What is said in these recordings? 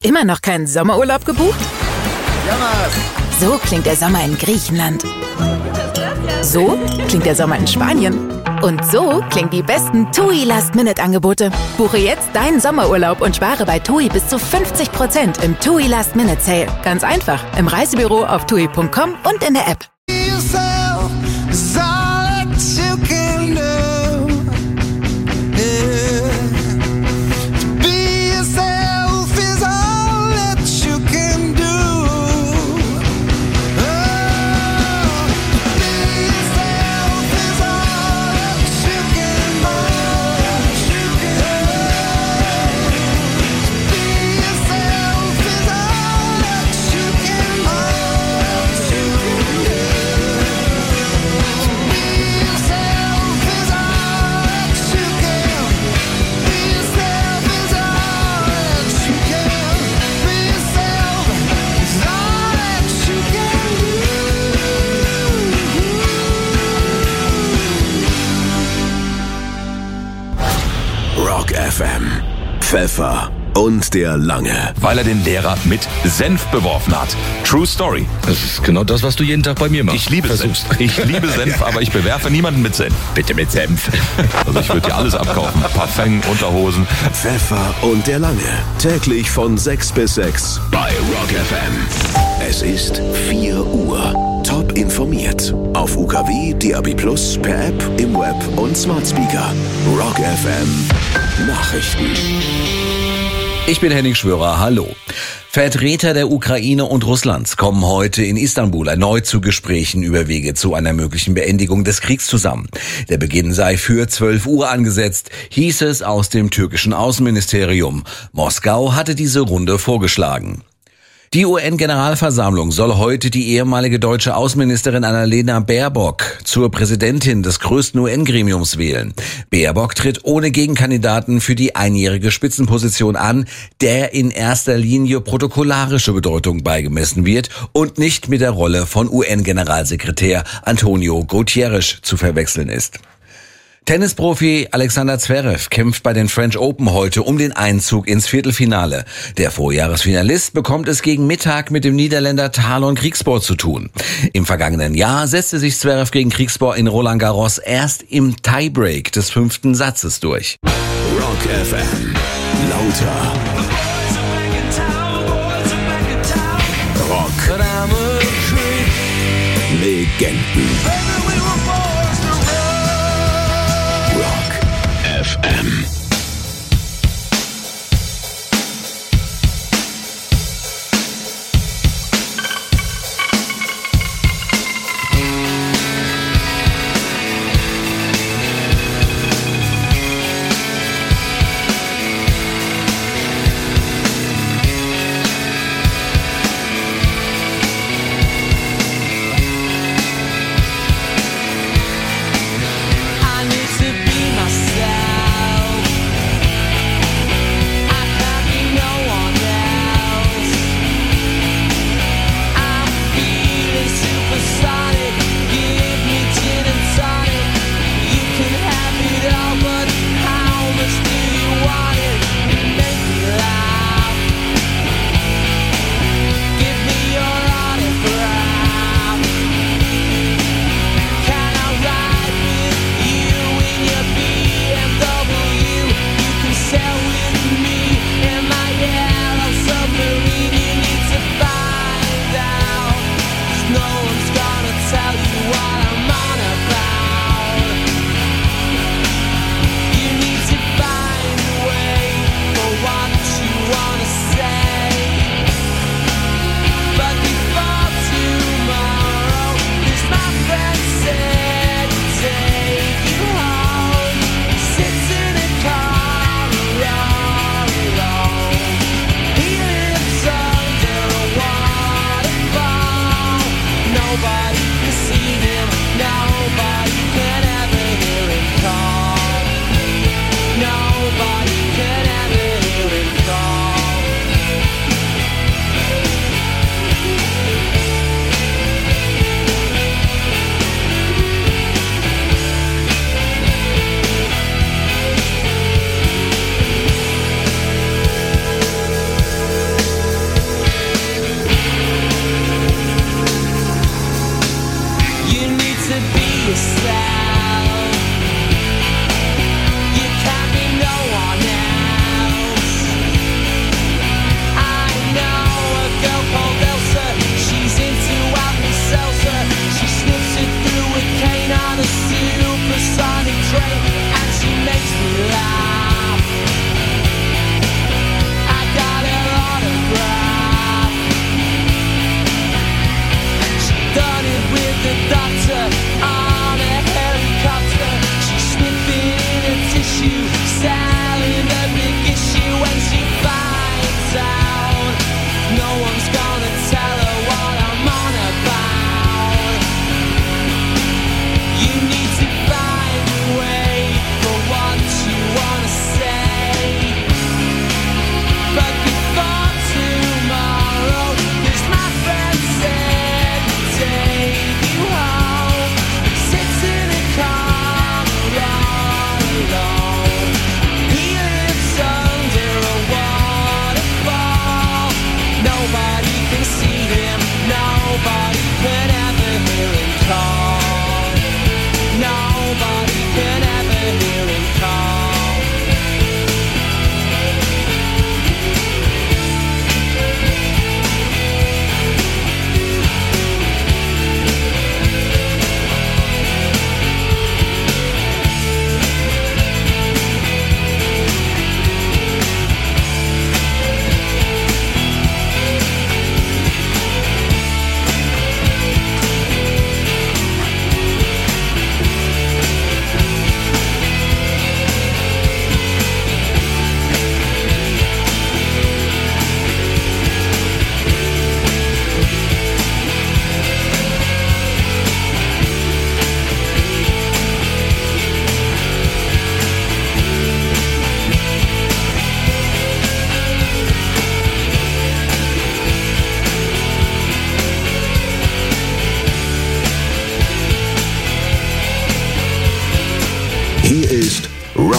Immer noch keinen Sommerurlaub gebucht? Jammers! So klingt der Sommer in Griechenland. So klingt der Sommer in Spanien. Und so klingen die besten TUI Last-Minute-Angebote. Buche jetzt deinen Sommerurlaub und spare bei TUI bis zu 50% im TUI Last-Minute-Sale. Ganz einfach, im Reisebüro auf TUI.com und in der App. Rock FM. Pfeffer und der Lange. Weil er den Lehrer mit Senf beworfen hat. True Story. Das ist genau das, was du jeden Tag bei mir machst. Ich liebe Senf. Ich liebe Senf, aber ich bewerfe niemanden mit Senf. Bitte mit Senf. Also ich würde dir alles abkaufen. Parfum, Unterhosen. Pfeffer und der Lange. Täglich von 6 bis 6 bei Rock FM. Es ist 4 Uhr. Top informiert. Auf UKW, DAB+, per App, im Web und Smart Speaker. Rock FM Nachrichten. Ich bin Henning Schwörer, hallo. Vertreter der Ukraine und Russlands kommen heute in Istanbul erneut zu Gesprächen über Wege zu einer möglichen Beendigung des Kriegs zusammen. Der Beginn sei für 12 Uhr angesetzt, hieß es aus dem türkischen Außenministerium. Moskau hatte diese Runde vorgeschlagen. Die UN-Generalversammlung soll heute die ehemalige deutsche Außenministerin Annalena Baerbock zur Präsidentin des größten UN-Gremiums wählen. Baerbock tritt ohne Gegenkandidaten für die einjährige Spitzenposition an, der in erster Linie protokollarische Bedeutung beigemessen wird und nicht mit der Rolle von UN-Generalsekretär Antonio Guterres zu verwechseln ist. Tennisprofi Alexander Zverev kämpft bei den French Open heute um den Einzug ins Viertelfinale. Der Vorjahresfinalist bekommt es gegen Mittag mit dem Niederländer Talon Griekspoor zu tun. Im vergangenen Jahr setzte sich Zverev gegen Griekspoor in Roland Garros erst im Tiebreak des 5. Satzes durch. Rock FM. Lauter. Rock. Legenden. Rock FM.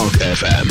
Rock FM.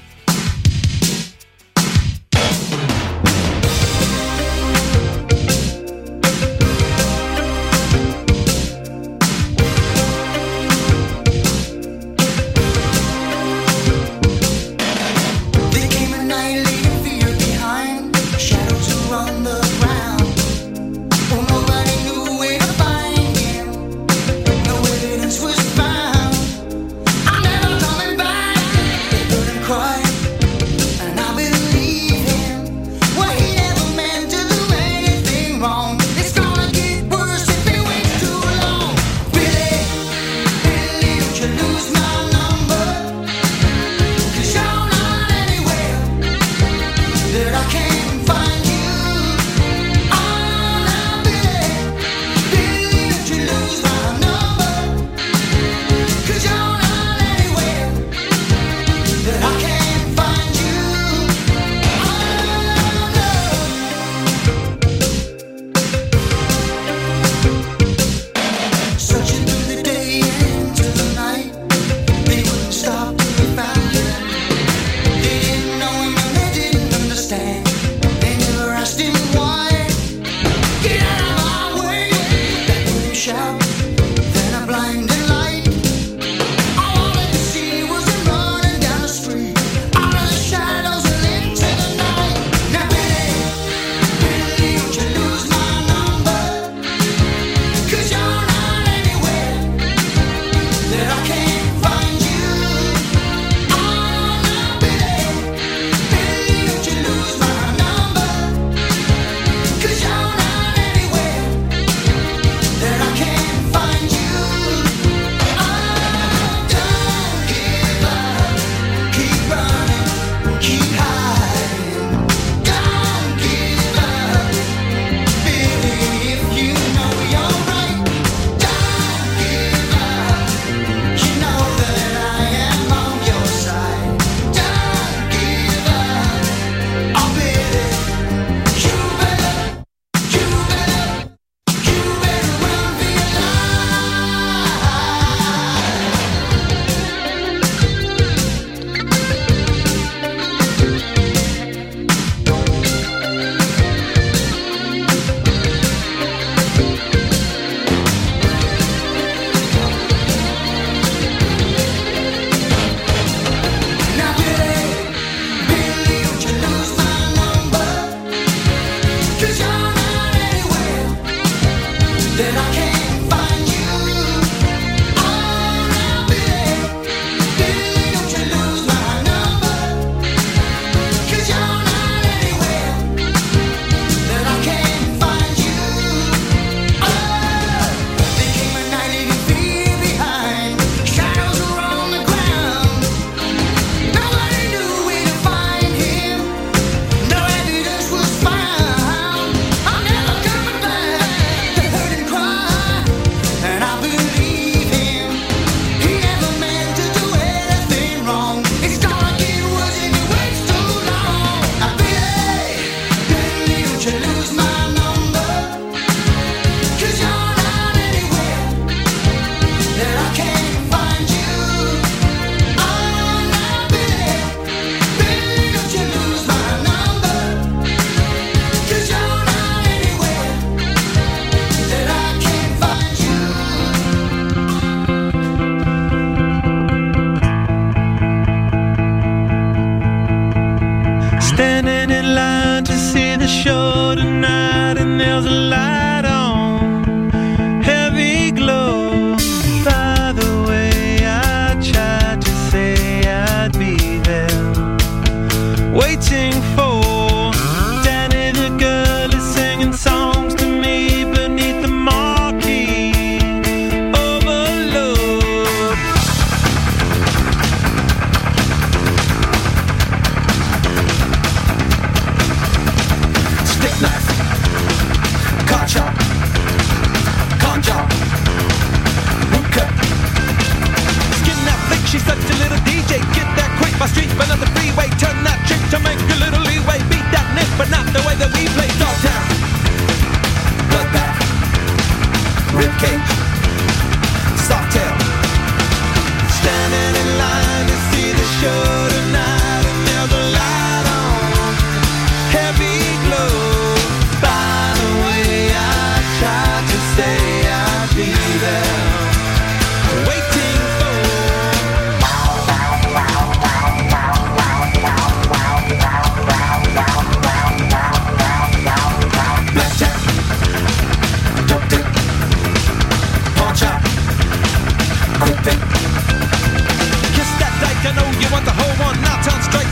ribcage, soft tail, standing in line to see the show.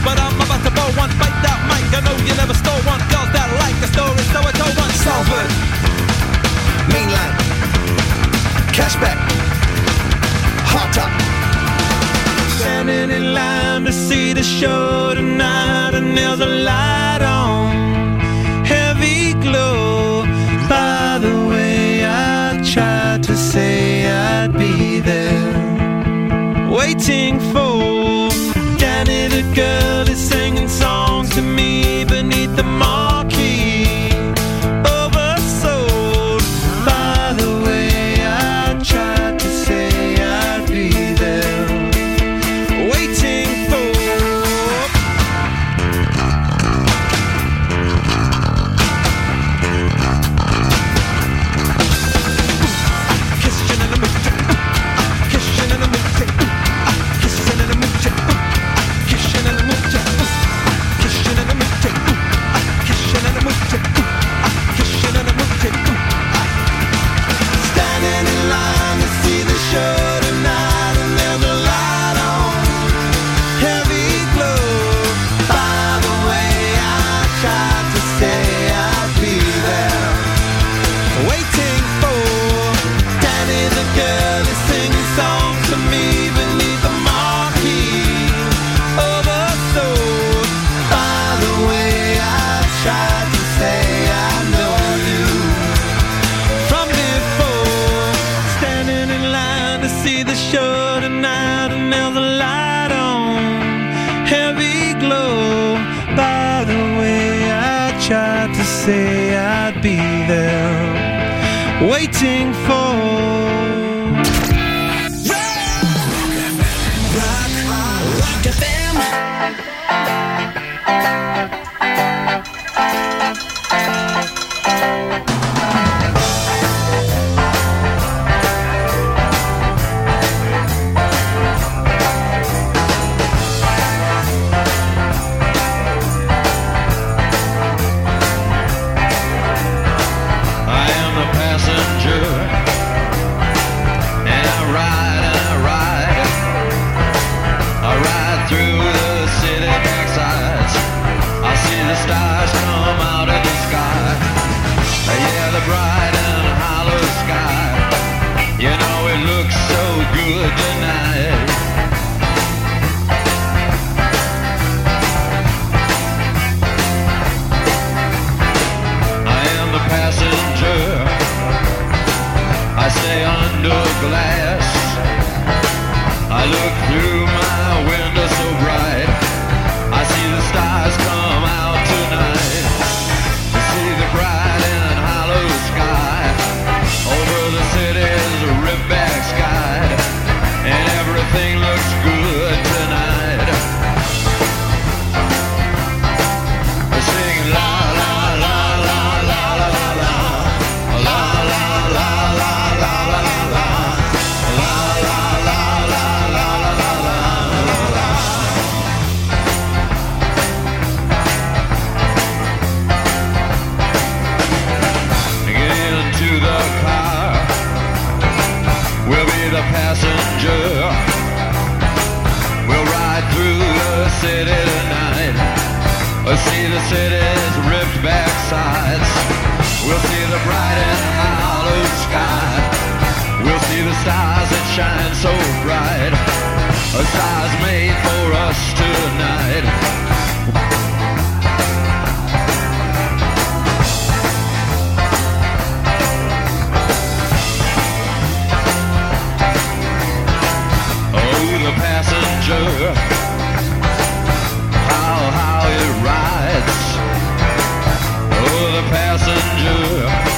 but I'm about to blow one. Bite that mic, I know you never stole one. Girls that like the story, so I told one. Salford, Mainland, Cashback, Hot Top. Standing in line to see the show tonight, and there's a light on, heavy glow. By the way, I tried to say I'd be there, waiting for Danny the girl is singing songs to me beneath the marquee. Oversold. By the way, I tried to say I'd be there, waiting for. Kissing in the mood, kissing in the mood, kissing in the mood, kissing in the mood, kissing in the mood, kissing in the mood, kissing in the mood. Standing in line to see the show tonight, and there's a light on, heavy glow. By the way, I tried to say I'd be there, waiting for Danny the girl is singing songs to me beneath the marquee. Oversold. By the way, I tried to say I know you from before. Standing in line to see the show tonight, and there's a light on, heavy glow. By the way, I tried to say I'd be there, waiting for. Rock FM. I am the passenger, and I ride through the city backsides. I see the stars come out of the sky. Yeah, the bright and hollow sky. You know it looks so good tonight. I am the passenger. I stay under glass. I look through my window so bright. I see the stars come out tonight. I see the bright and hollow sky over the city's ripped-back sky, and everything looks good tonight. I sing la la la la la la la la la la la la la la la. The passenger, we'll ride through the city tonight. We'll see the city's ripped back sides. We'll see the bright and hollow sky. We'll see the stars that shine so bright. A stars made for us tonight. The passenger, how it rides. Oh, the passenger,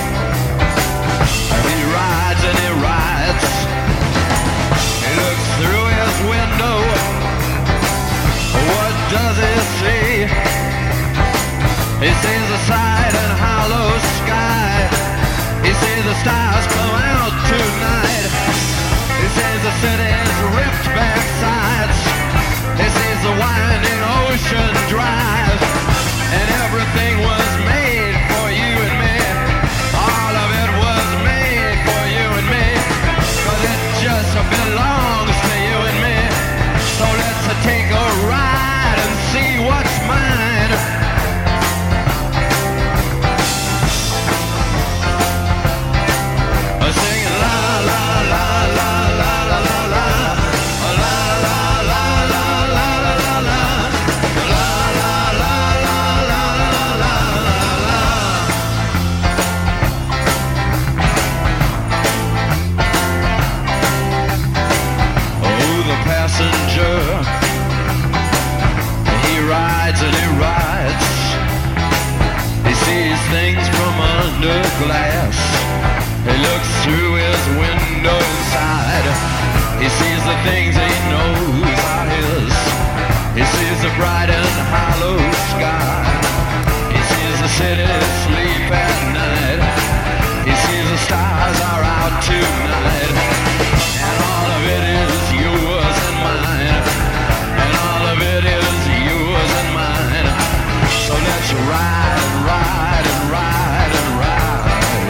he rides and he rides. He looks through his window. What does he see? He sees the side and hollow sky. He sees the stars come out tonight. He sees the city's ripped back sides. He sees the winding ocean drive. And everything was made for you and me. All of it was made for you and me. 'Cause it just belongs to you and me. So let's take a ride and see rides and he rides. He sees things from under glass. He looks through his window inside. He sees the things he knows are his. He sees the bright and hollow sky. He sees the city sleep at night. He sees the stars are out tonight. And all of it is yours and mine. And all of it is yours and mine. So let's ride and ride and ride and ride.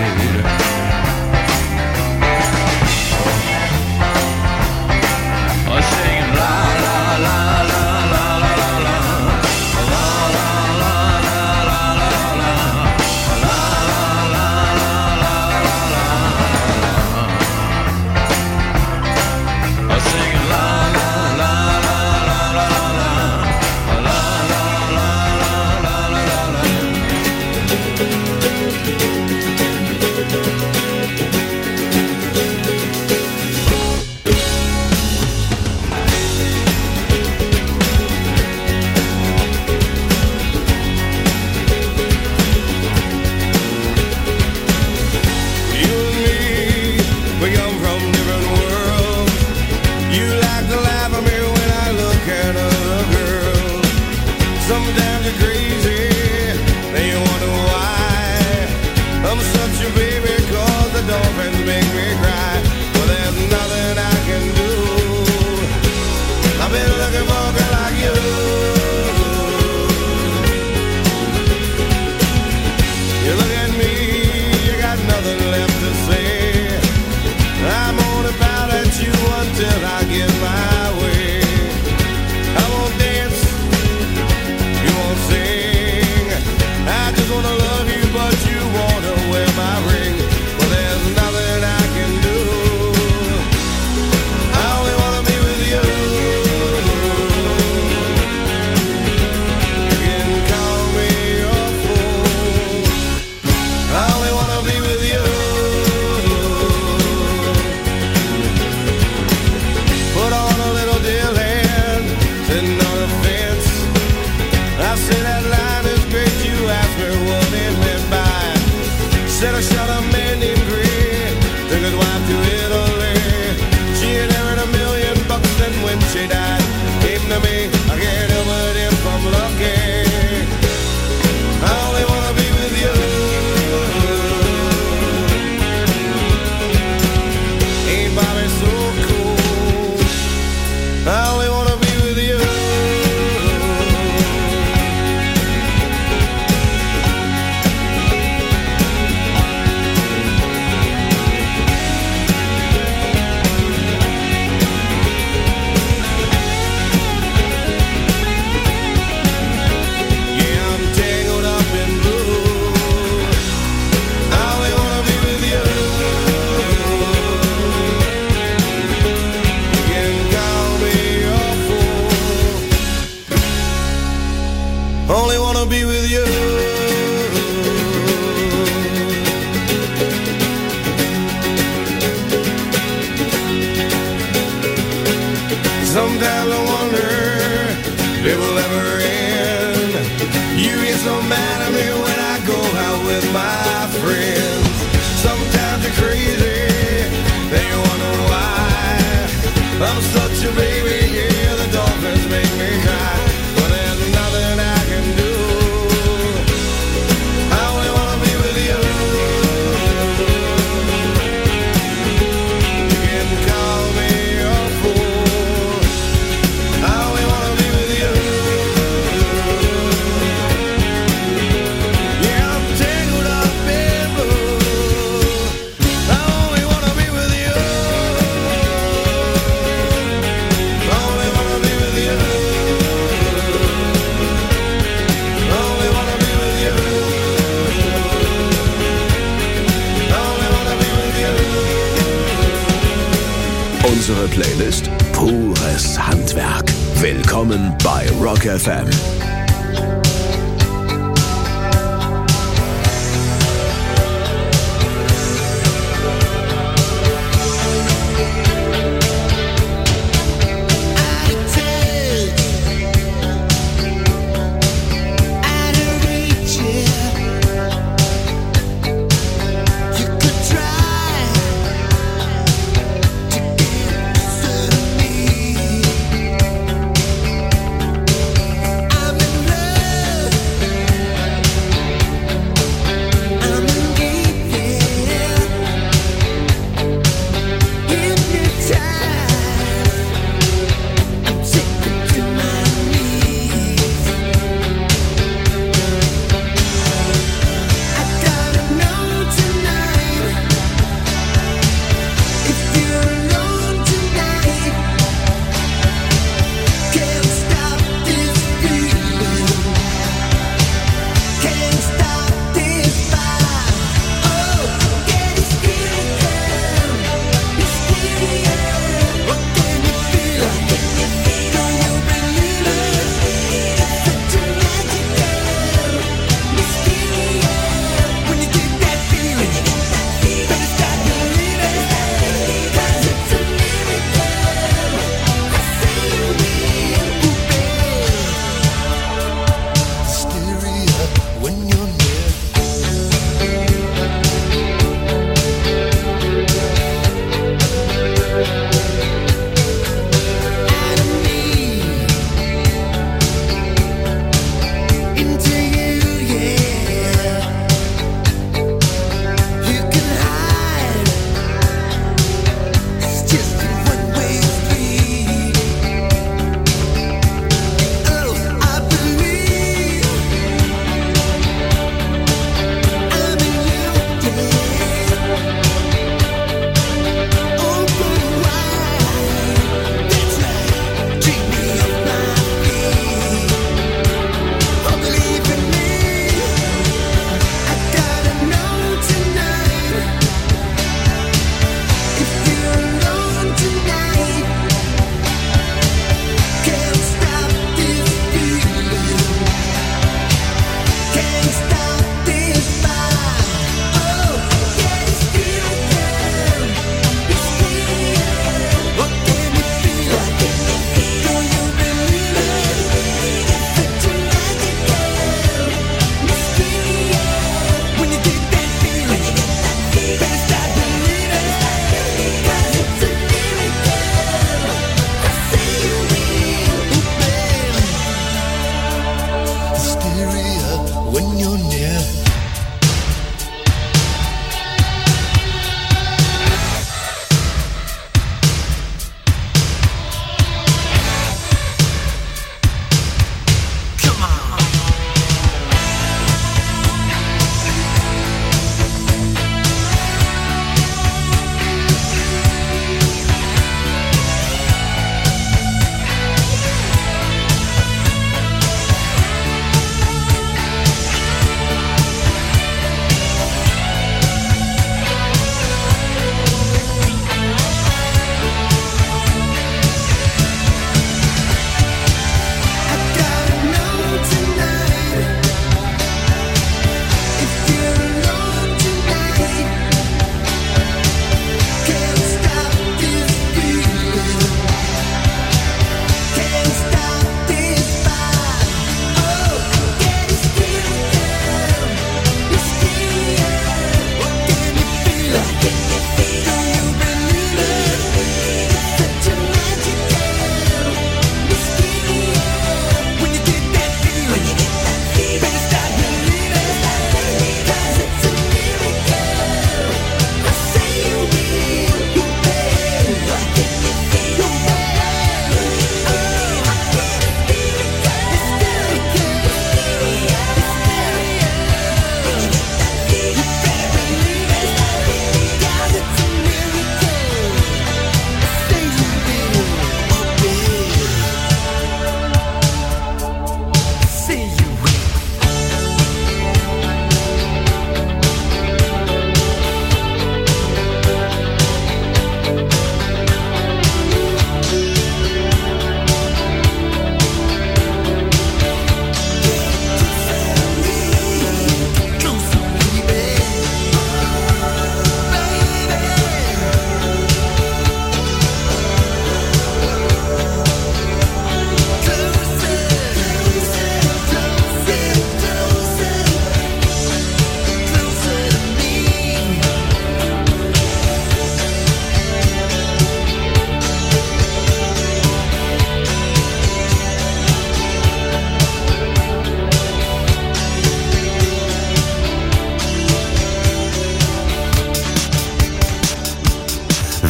Oh, singing la la la la la la la la la la la la la la la la. Oh, singing la la la la la la la la la la la la. You and me, we come from different worlds. You like to laugh at me when I look at other girls. Sometimes you're crazy, then you wonder why. I'm such a baby 'cause the dolphins make me cry. Well, there's nothing I can do. I've been looking for a girl like you. You look at me, you got nothing left to say. I'm gonna pout at you until I get my way. I won't dance, you won't sing. I just wanna love you, but you wanna wear my ring. Well, there's nothing I can do. I only wanna be with you. You can call me your fool. I only wanna be with you. Put on a little deal hand, sitting on a fence. I say that line is great, you asked me what it meant by. Said I shot a man named Grey, took his wife to Italy. She inherited $1 million, and when she died, came to me. I can't help but if I'm lucky. I only wanna be with you. Ain't Bobby so cool? I only wanna be with you. Yeah, I'm tangled up in blue. I only wanna be with you. You can call me your fool. Only wanna be with you. Sometimes I wonder if it will ever end. You get so mad at me when I go out with my friends. Sometimes you're crazy, then you wonder why. I'm such a baby, yeah, the dolphins make me cry. But there's nothing I can do. I only wanna be with you. You can call me your fool. I only wanna be with you. Yeah, I'm tangled up in blue. I only wanna be with you. I only wanna be with you. I only wanna be with you. I only wanna be with you. Unsere Playlist pures Handwerk. Willkommen bei Rock FM.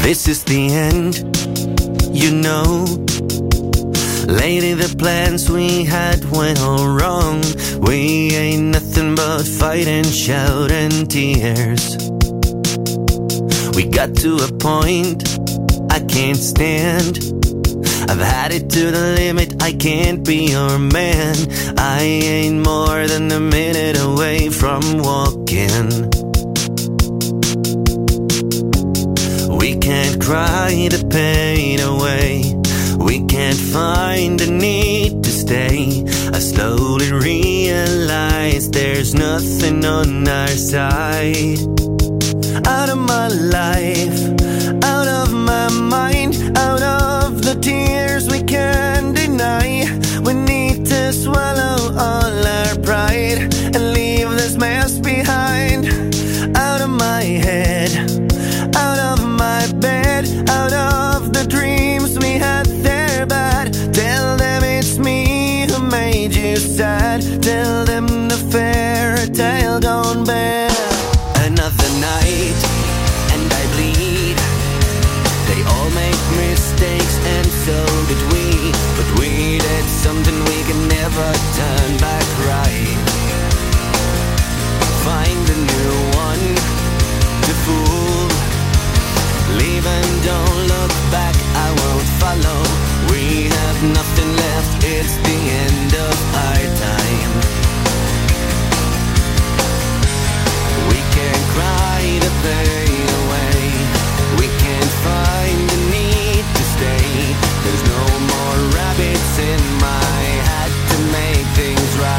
This is the end, you know. Lately the plans we had went all wrong. We ain't nothing but fight and shout and tears. We got to a point I can't stand. I've had it to the limit, I can't be your man. I ain't more than a minute away from walking. We can't cry the pain away. We can't find the need to stay. I slowly realize there's nothing on our side. Out of my life, out of my mind, out of the tears we can't deny. We need to swallow all our pride and leave this mess behind. Out of my head, out of my bed, out of the dreams we had there bad. Tell them it's me who made you sad. Tell them the fairy tale gone bad. Another night and I bleed. They all make mistakes and so did we. But we did something we can never turn back right. Find a new one to fool. Leave and don't look back, I won't follow. We have nothing left, it's the end of our time. We can't cry the pain away. We can't find the need to stay. There's no more rabbits in my hat to make things right.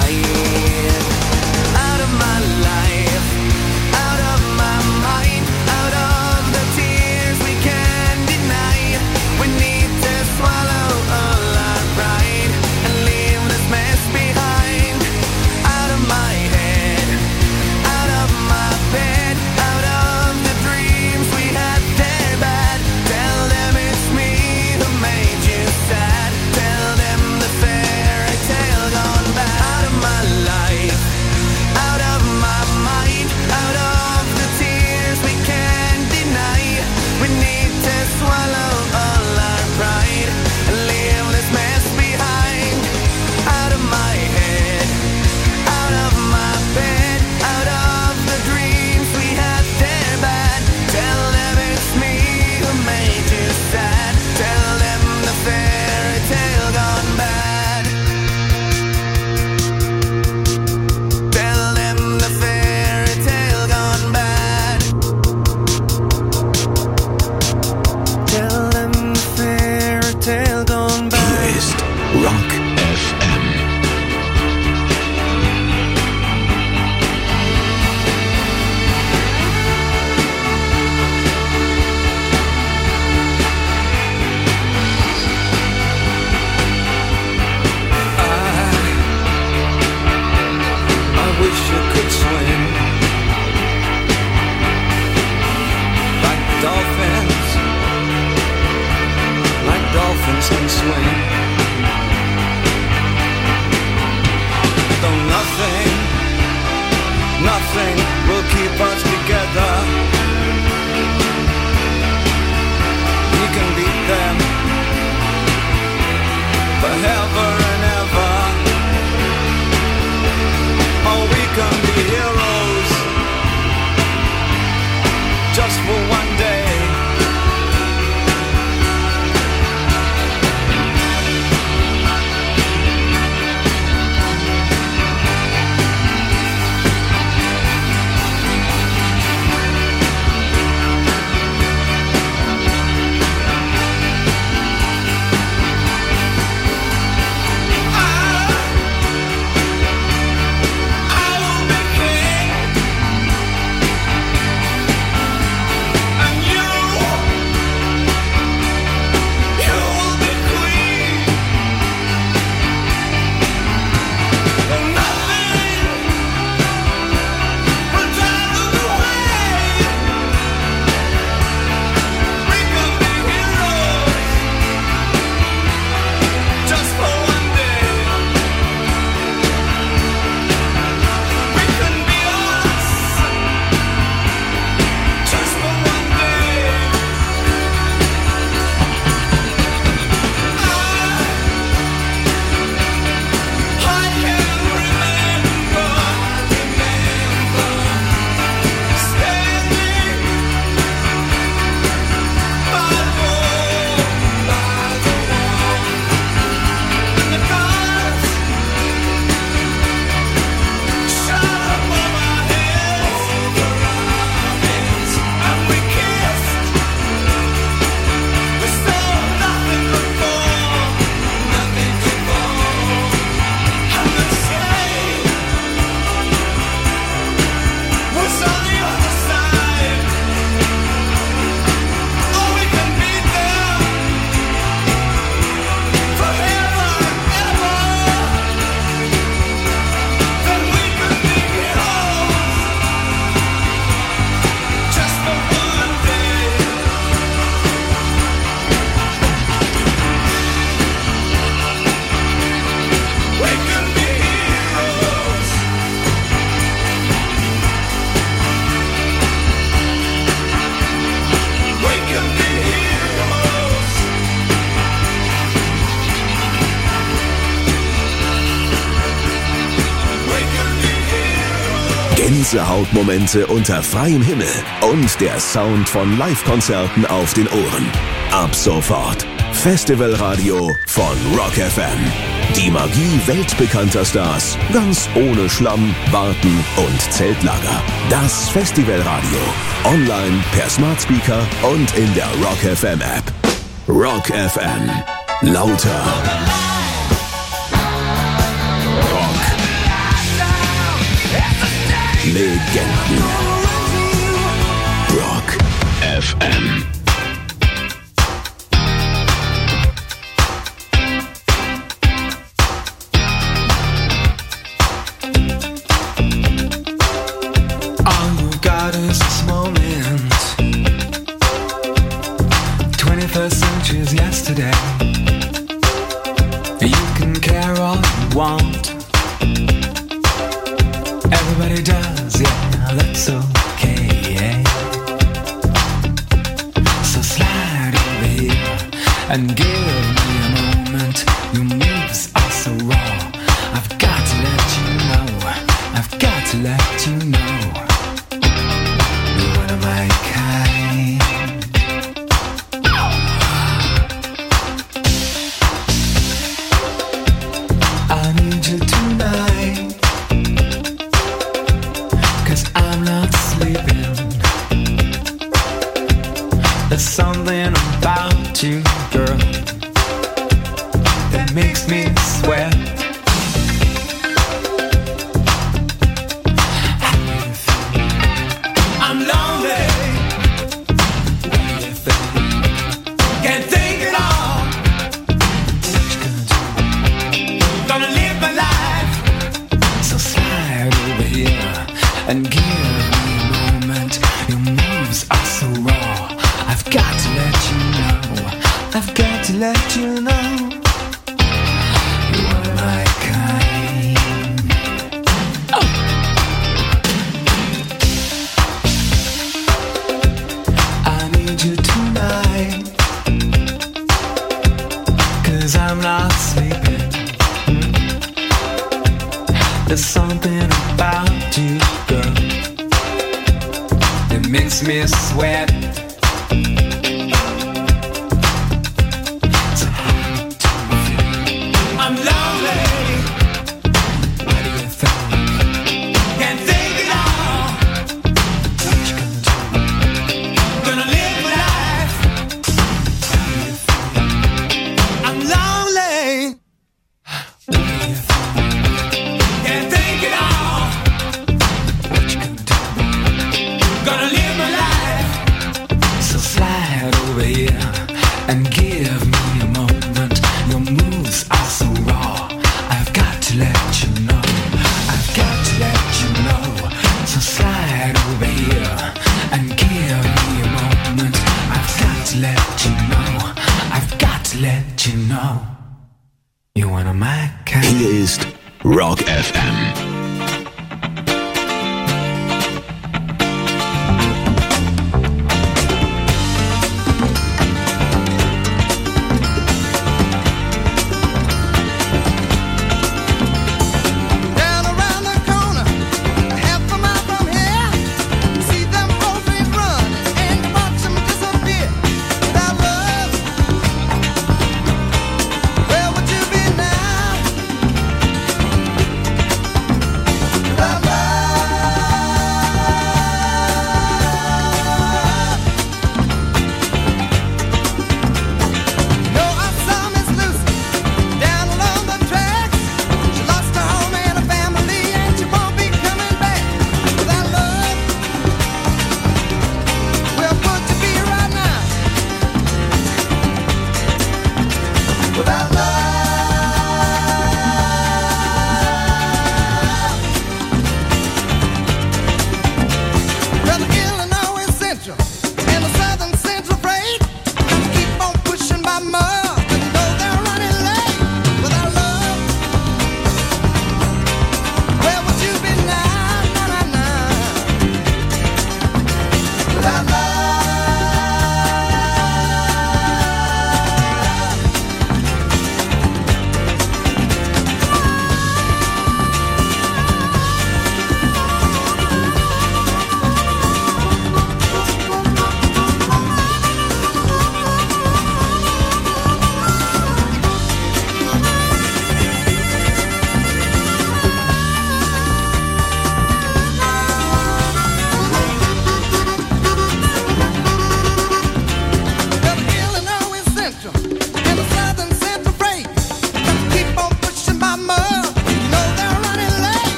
Gänsehautmomente unter freiem Himmel und der Sound von Live-Konzerten auf den Ohren. Ab sofort Festivalradio von Rock FM. Die Magie weltbekannter Stars, ganz ohne Schlamm, Warten und Zeltlager. Das Festivalradio. Online, per Smart Speaker und in der Rock FM App. Rock FM. Lauter. Rock. Legenden. Rock FM. Yesterday, you can care all you want. Everybody does, yeah, that's okay. So slide over here and give me a moment. Your moves are so raw. I've got to let you know. I've got to let you know. You're one of my kind. I need you tonight, 'cause I'm not sleeping. There's something about you, girl, that makes me sweat. I'm lonely. What do you think? Can't think at all. What you gonna do? Gonna live my life. So slide over here and give me a moment. Your moves are so raw. I've got to let you know. I've got to let you know. You are my kind. Oh. I need you tonight, 'cause I'm not sleeping. There's something about you, girl, that makes me sweat. So hard to feel. I'm lonely. What do you think? Can't think at all. What you gonna do? Gonna live my life. What do you think? I'm lonely. What do you think? Can't think at all. What you gonna do? Gonna live my life. So slide over here and give me a moment. Your moves are so raw. I've got to let you know. I've got to let you know. So slide over here and give me a moment. I've got to let you know. I've got to let you know. You're one of my kind. Hier ist Rock FM. Down around the corner, half a mile from here, see them boys run and watch them disappear. Without love, where would you be now?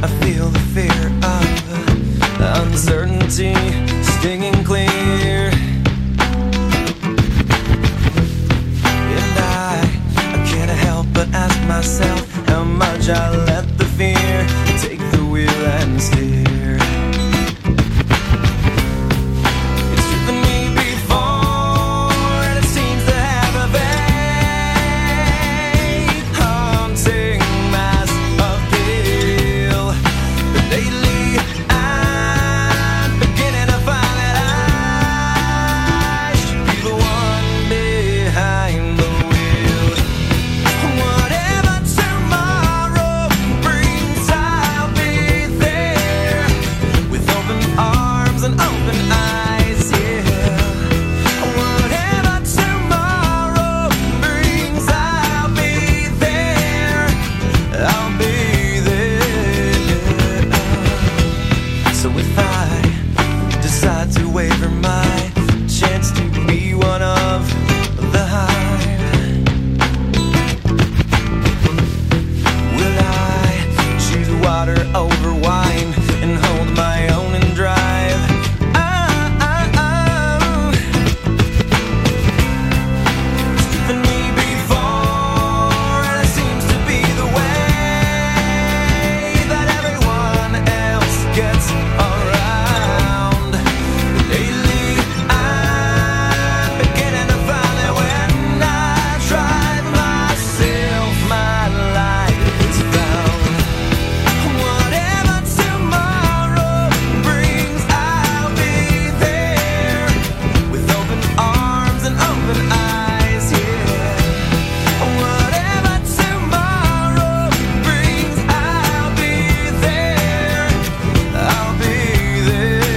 I feel the fear of the uncertainty stinging clear. And I can't help but ask myself how much I let the fear take the wheel and steer. It's driven me before, and it seems to have a vague, haunting mass of appeal. But lately I'm beginning to find that I should be the one behind the wheel. Whatever tomorrow brings, I'll be there with open arms and open eyes, yeah. Whatever tomorrow brings, I'll be there. I'll be there. So if I decide to waver my chance to be one of the hive, will I choose water over wine and hold my own and drive? It's driven me before, and it seems to be the way that everyone else gets around. Lately I'm beginning to find that when I drive myself, my life is found. Whatever tomorrow brings, I'll be there with open arms and open eyes, yeah. Whatever tomorrow brings, I'll be there. I'll be there.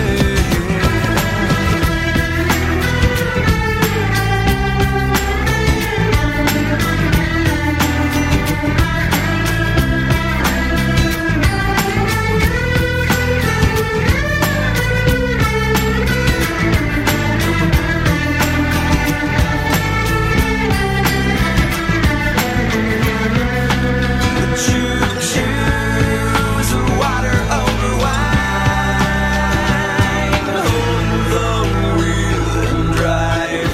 Choose water over wine, hold the wheel and drive.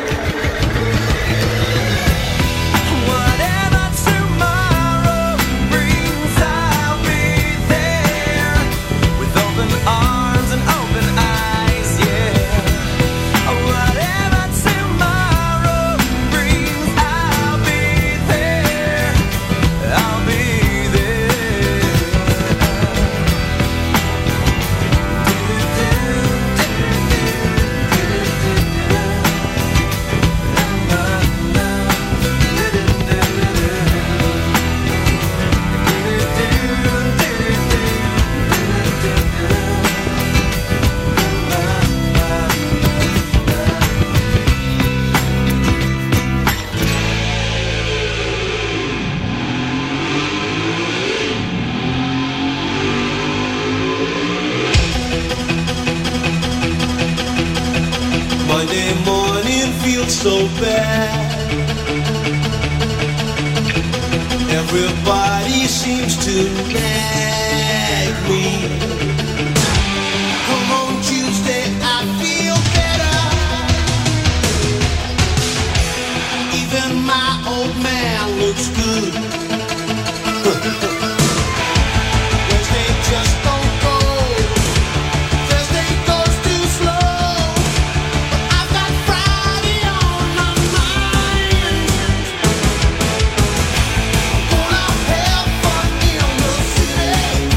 Whatever tomorrow brings, I'll be there with open arms and open eyes, yeah. Whatever tomorrow brings, I'll be there. I'll be Monday morning feels so bad. Everybody seems to nag me. Come on Tuesday, I feel better. Even my old man looks good. Wednesday just don't go. Thursday goes too slow. I've got Friday on my mind. Gonna have fun in the city.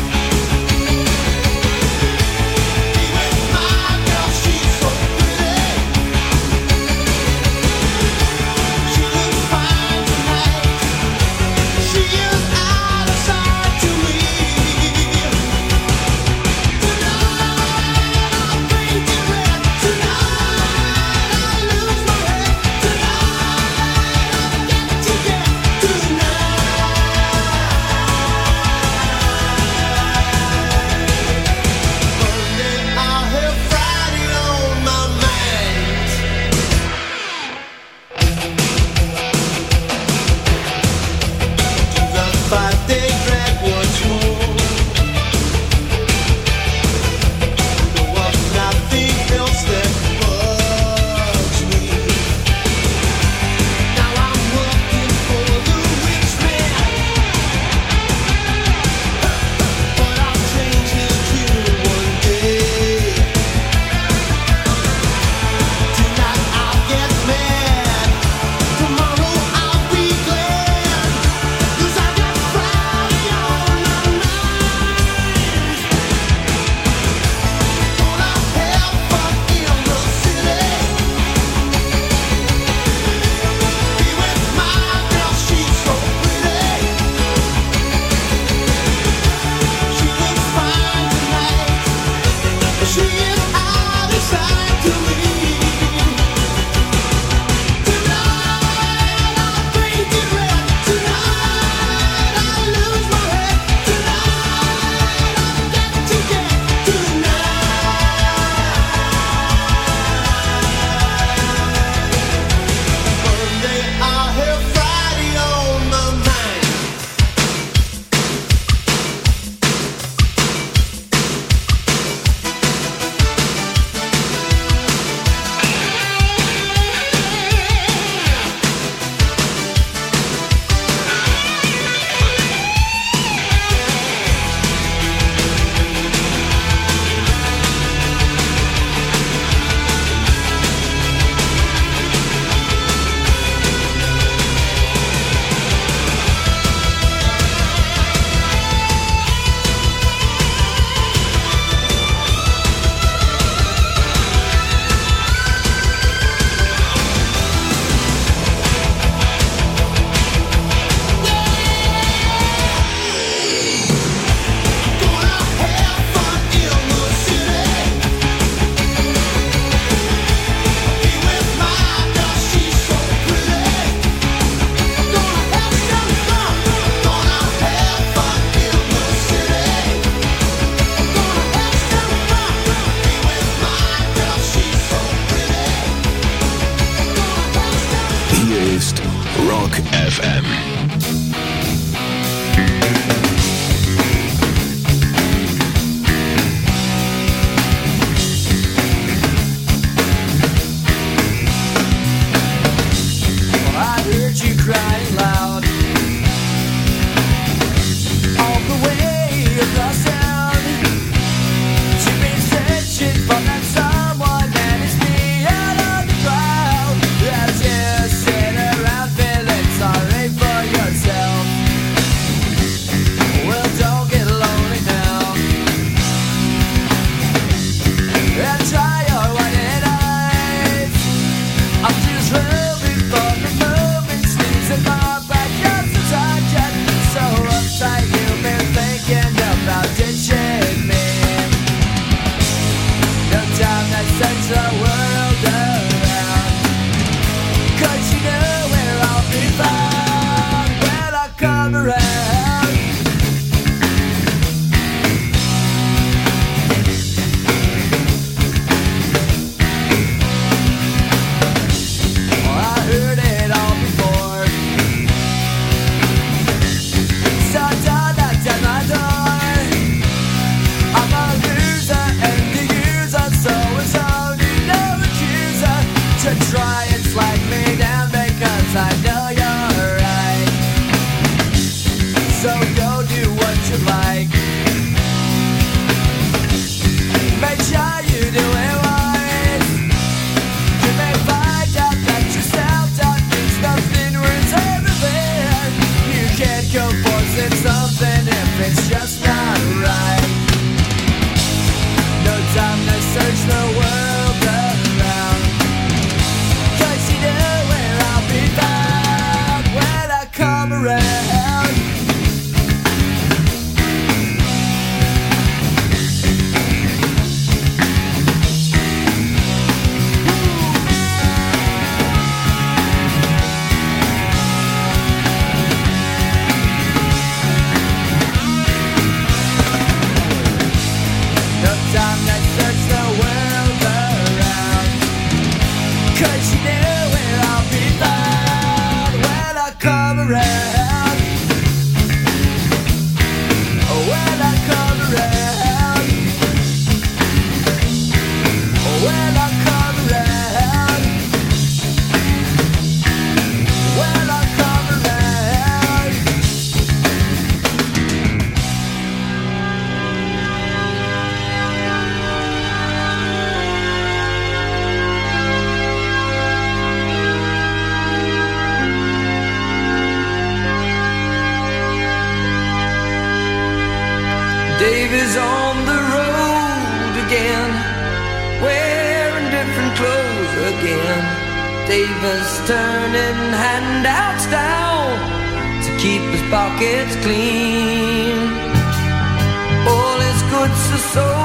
Dave is on the road again, wearing different clothes again. Dave is turning handouts down to keep his pockets clean. All his goods are sold